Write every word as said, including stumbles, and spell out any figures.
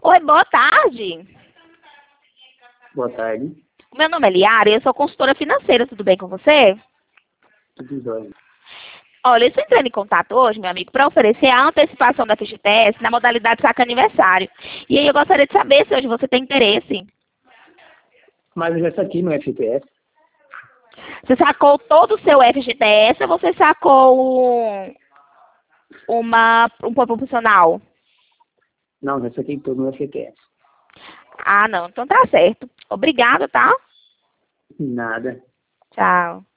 Oi, boa tarde. Boa tarde. Meu nome é Liara e eu sou consultora financeira, tudo bem com você? Tudo jóia. Olha, eu estou entrando em contato hoje, meu amigo, para oferecer a antecipação da F G T S na modalidade saca aniversário. E aí eu gostaria de saber se hoje você tem interesse. Mas eu já saquei meu F G T S. Você sacou todo o seu F G T S ou você sacou um, uma, um proporcional? Não, já saquei todo meu F G T S. Ah, não. Então tá certo. Obrigada, tá? Nada. Tchau.